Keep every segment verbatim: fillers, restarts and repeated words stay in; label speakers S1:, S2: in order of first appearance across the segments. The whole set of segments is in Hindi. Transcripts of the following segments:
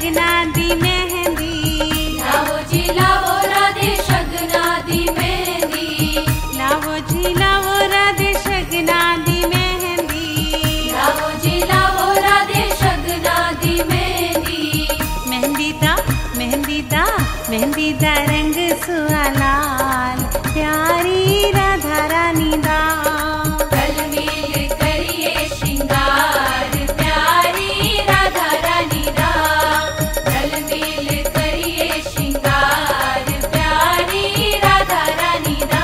S1: शगना दी मेहंदी,
S2: लावो जी लावो राधे शगना दी मेहंदी,
S1: लावो जी लावो राधे शगना दी मेहंदी,
S2: लावो जी लावो राधे शगना दी मेहंदी।
S1: मेहंदी दा मेहंदी दा मेहंदी दा रंग सुआ लाल, प्यारी राधा रानी दा।
S2: कल मिल करिए श्रृंगार प्यारी राधा रानी दा, कल मिल करिए श्रृंगार प्यारी राधा रानी दा।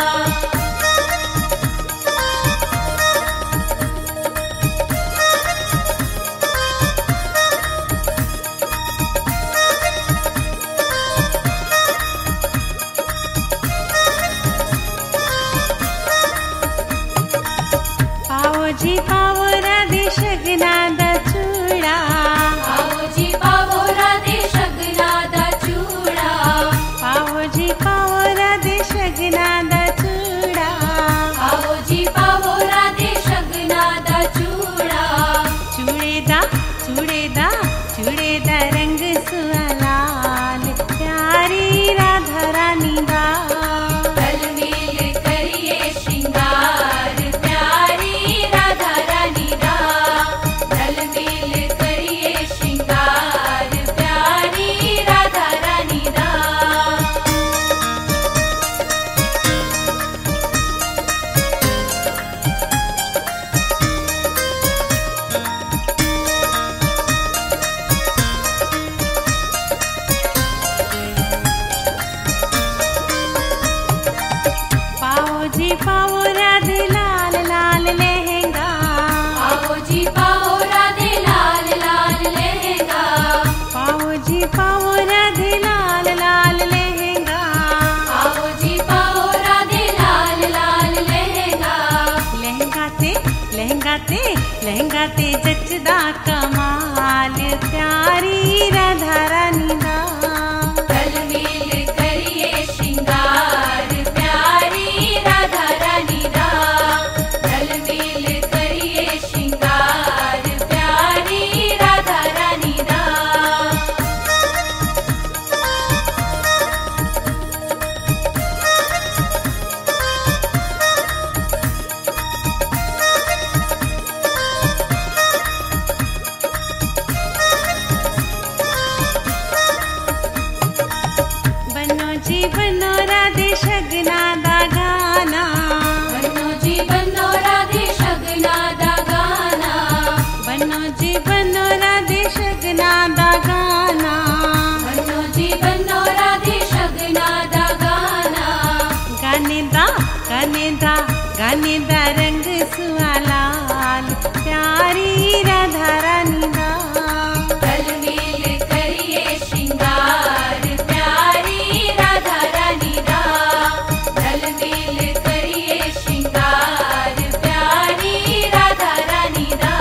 S1: पाओ जी पाओ राधे शगना दा चूड़ा,
S2: आओ जी पावो राधे शगना दा चूड़ा,
S1: पाओ जी पाओ राधे शगना दा चूड़ा,
S2: आओ जी पावो राधे शगना दा चूड़ा।
S1: चूड़े दा चूड़े दा चूड़े दा रंग सुआ लाल, प्यारी राधा रानी दा।
S2: कल मिल करिए श्रृंगार प्यारी राधा रानी दा, कल मिल करिए श्रृंगार प्यारी राधा रानी दा।
S1: पाओ जी पाओ राधे लाल लाल लहंगा,
S2: आओ जी पाओ राधे लाल लाल लहंगा,
S1: पाओ जी पाओ राधे लाल लाल लहंगा,
S2: आओ जी पाओ राधे लाल लाल लहंगा।
S1: लहंगा ते लहंगा ते लहंगा ते जचदा कमाल, प्यारी राधा रानी दा।
S2: कल मिल करिए श्रृंगार प्यारी राधा रानी दा, कल मिल करिए श्रृंगार प्यारी राधा रानी दा।
S1: बनो जी बनो राधे शगना दा गाना,
S2: बनो जी बनो राधे शगना दा गाना,
S1: बनो जी बनो राधे शगना दा गाना,
S2: बनो जी बनो राधे शगना दा गाना।
S1: गाने दा गाने दा गाने दा रंग सुआ लाल, प्यारी राधा रानी दा।
S2: कल मिल करिए श्रृंगार प्यारी राधा रानी दा, कल मिल करिए श्रृंगार प्यारी राधा रानी दा।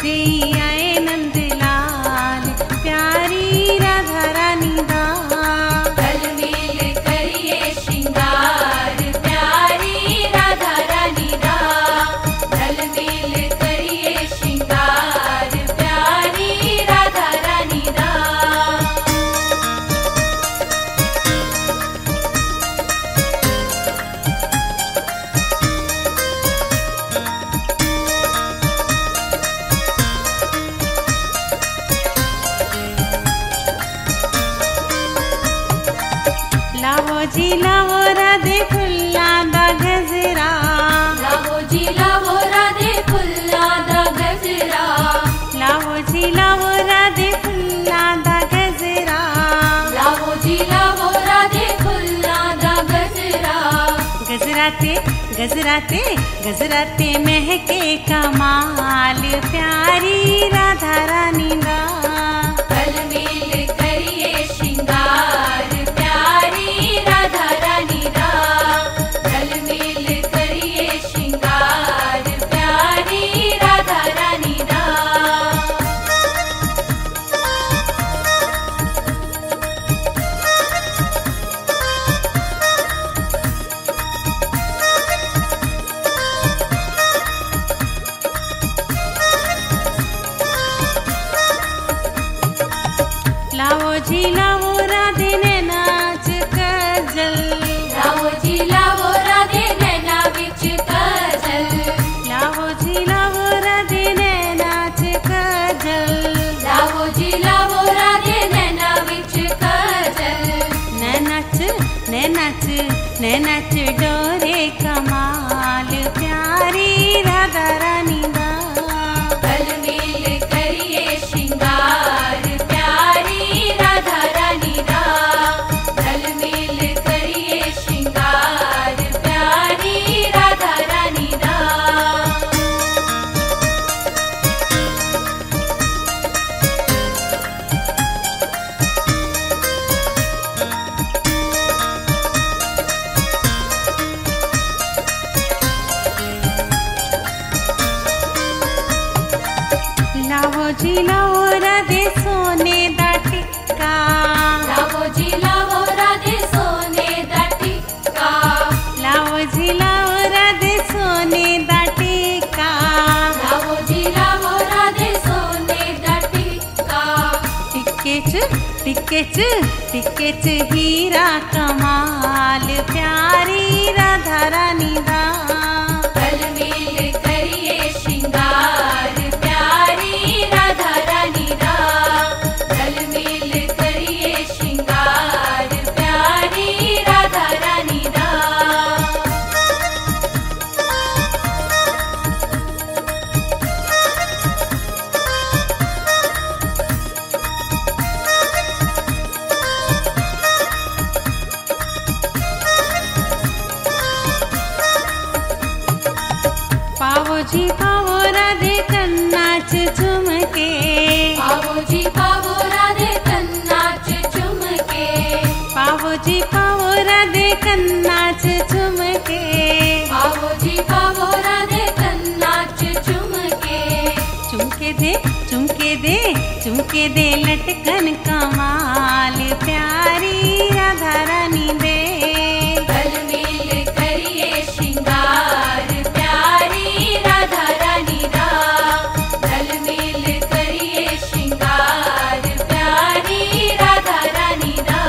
S1: ले आए नंदलाल प्यारी राधा रानी दा।
S2: गल मिल करिए श्रृंगार प्यारी राधा रानी दा। गल मिल करिए श्रृंगार प्यारी राधा रानी दा।
S1: लावो जी लावो राधे फुल्ला दा गजरा।
S2: लावो जी लावो राधे फुल्ला दा गजरा।
S1: लावो जी लावो राधे फुल्ला दा गजरा।
S2: लावो जी लावो राधे फुल्ला दा गजरा।
S1: गजराते गजराते गजराते महके कमाल प्यारी राधा रानी दा।
S2: गल मिल करिए श्रृंगार प्यारी राधा रानी दा। गल मिल करिए श्रृंगार प्यारी राधा रानी दा।
S1: लावो जी लावो राधे ने नाच कजल।
S2: लावो जी लावो राधे नैना विच काजल।
S1: लावो जी लावो राधे ने नाच कजल।
S2: लावो जी लावो राधे नैना विच काजल।
S1: ने नच ने नच ने नच डोरे कमाल प्यारी राधा रानी दा।
S2: गल मिल करिए श्रृंगार प्यारी राधा रानी दा। गल मिल करिए श्रृंगार प्यारी राधा रानी दा।
S1: लावो जी लावो राधे सोने दा टिक्का।
S2: लावो जी लावो राधे सोने दा टिक्का।
S1: लावो जी लावो राधे सोने दा टिक्का।
S2: लावो जी लावो राधे सोने दा टिक्का।
S1: टिक्के च टिक्के च टिक्के च हीरा कमाल प्यारी राधा रानी दा।
S2: गल मिल करिए श्रृंगार प्यारी राधा रानी दा। गल मिल करिए श्रृंगार प्यारी राधा रानी दा।
S1: पावो जी पावो राधे कन्नाच झुमके।
S2: पावो जी पावो राधे कन्नाच झुमके।
S1: पावो जी पावो राधे कन्नाच झुमके।
S2: पावो जी पावो राधे कन्नाच झुमके।
S1: चुमके दे चुमके दे चुमके दे लटकन कमाल प्यारी राधा रानी दे।
S2: गल मिल करिए श्रृंगार प्यारी राधा रानी दा। गल मिल करिए श्रृंगार प्यारी राधा रानी दा।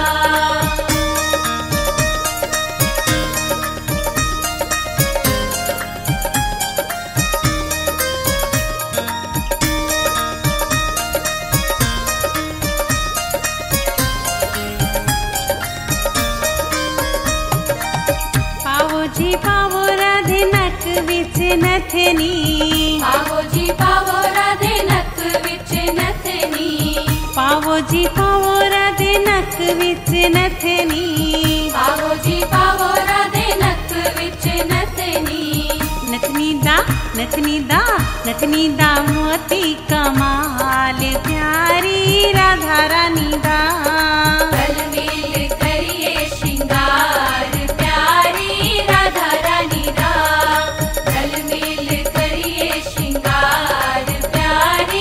S1: पावो जी पावो राधे नक विच नथनी।
S2: पावो जी पावो राधे नक विच नथनी।
S1: पावो जी पावो राधे नक विच नथनी।
S2: पावो जी पावो राधे नक विच नथनी।
S1: नथनी दा नथनी दा नथनी दा मोती कमाल प्यारी राधा रानी दा।
S2: गल मिल करिए श्रृंगार प्यारी राधा रानी दा। गल मिल करिए श्रृंगार प्यारी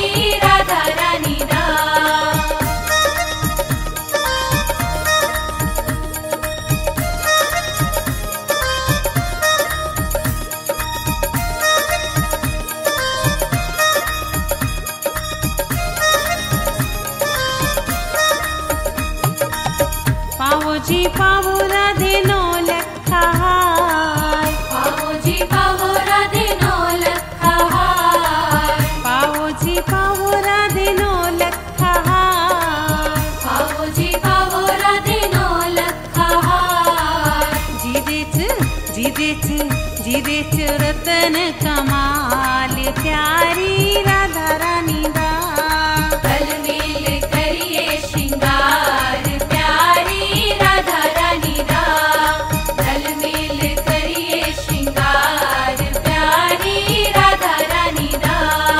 S1: पावो राधे नो लखा हार
S2: पावो जी पावो राधे नो लखा हार
S1: पावो जी पावो राधे नो लखा हार
S2: पावो जी पावो राधे नो लखा हार
S1: जीदे च जीदे च जीदे च रतन कमाल प्यारी राधा रानी दा
S2: गल मेल करिए श्रृंगार प्यारी राधा रानी दा गल मेल करिए श्रृंगार प्यारी राधा रानी दा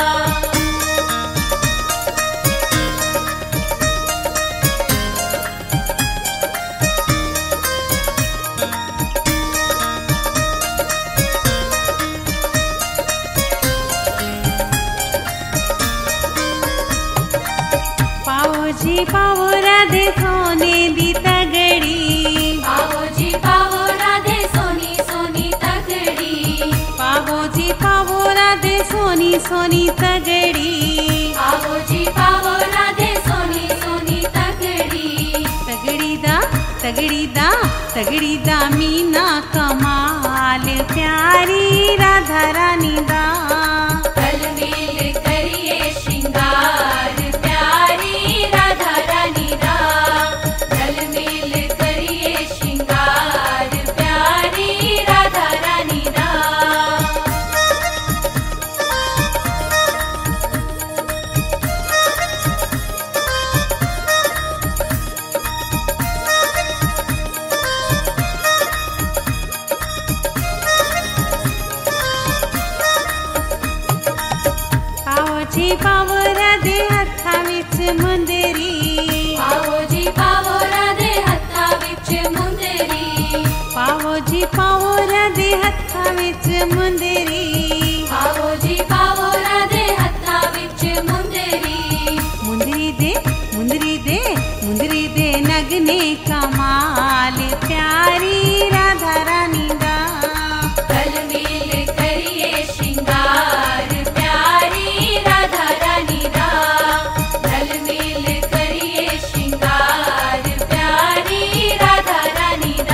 S1: पावो जी पावो राधे सोने दी तगड़ी
S2: पावो जी पावो राधे सोनी सोनी तगड़ी
S1: पावो जी पावो राधे सोनी सोनी तगड़ी
S2: पावो जी पावो राधे सोनी सोनी तगड़ी
S1: तगड़ी दा तगड़ी दा तगड़ी दा मीना कमाल प्यारी राधा रानी दा
S2: गल मेल करिए श्रृंगार प्यारी राधा रानी दा गल मेल करिए श्रृंगार प्यारी राधा रानी दा
S1: पावो जी पावो राधे हत्था विच मुंदरी
S2: पावो जी पावो राधे हत्था विच मुंदरी
S1: पावो जी पावो राधे हत्था विच मुंदरी
S2: पावो जी पावो राधे हत्था विच मुंदरी
S1: मुंदरी दे मुंदरी दे मुंदरी दे नगने कमाल प्यारी राधा रानी दा
S2: गल मेल करिए श्रृंगार प्यारी राधा रानी दा गल मेल करिए श्रृंगार प्यारी राधा रानी दा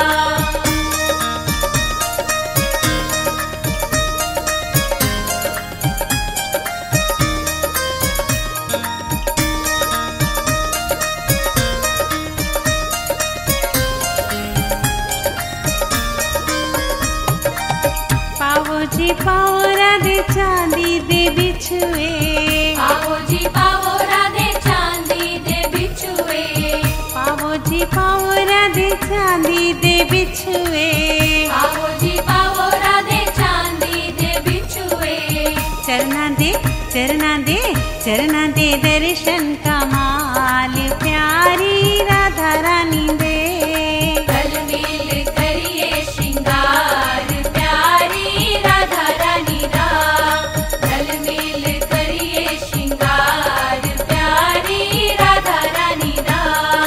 S1: पावो जी पावो राधे चांदी दे बिछुए
S2: पावो जी पावो राधे चांदी दे बिछुए
S1: पावो जी पावो राधे चांदी दे बिछुए
S2: पावो जी पावो राधे चांदी दे बिछुए
S1: चरना दे चरना दे चरना दे दर्शन कमाल प्यारी राधा रानी दे
S2: गल मेल करिए श्रृंगार प्यारी राधा रानी दा गल मेल करिए श्रृंगार प्यारी राधा रानी दा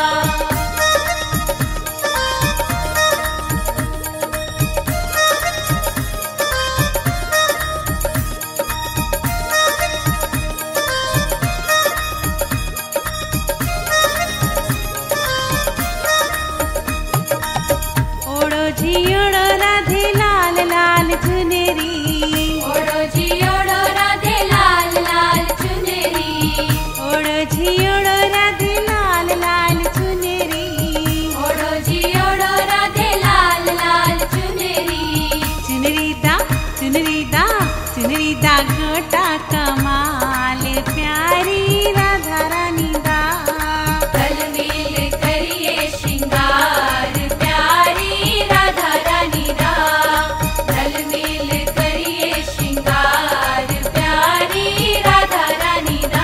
S1: ओड़ो जी ओड़ो राधे लाल लाल चुनेरी
S2: ओड़ो जी ओड़ो राधे लाल लाल चुनरी
S1: ओड़ो जी ओड़ो राधे लाल लाल चुनेरी
S2: ओड़ो जी ओड़ो राधे लाल लाल चुनरी
S1: चुनरी दा चुनरी दा चुनरी दा गोटा कमाल प्यारी राधा रानी दा
S2: गल मेल करिए श्रृंगार प्यारी राधा रानी दा गल मेल करिए श्रृंगार प्यारी राधा रानी दा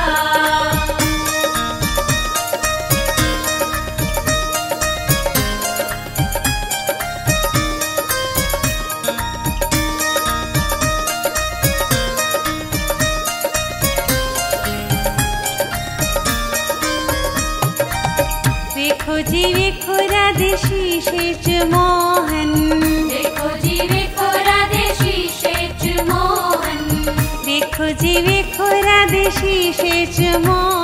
S1: देखो जी वेखो राधे शीशे च मोहन
S2: देखो जी वेखो राधे शीशे च मोहन
S1: देखो जी वेखो राधे शीशे च मोहन